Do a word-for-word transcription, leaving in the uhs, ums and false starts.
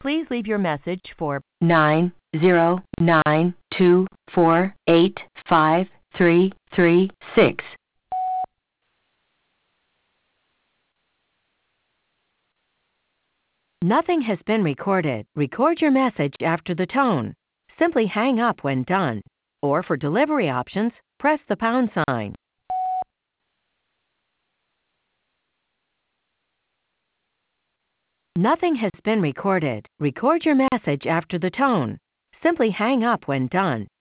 Please leave your message for nine zero nine two four eight five three three six. Nothing has been recorded. Record your message after the tone. Simply hang up when done. Or for delivery options, press the pound sign. Nothing has been recorded. Record your message after the tone. Simply hang up when done.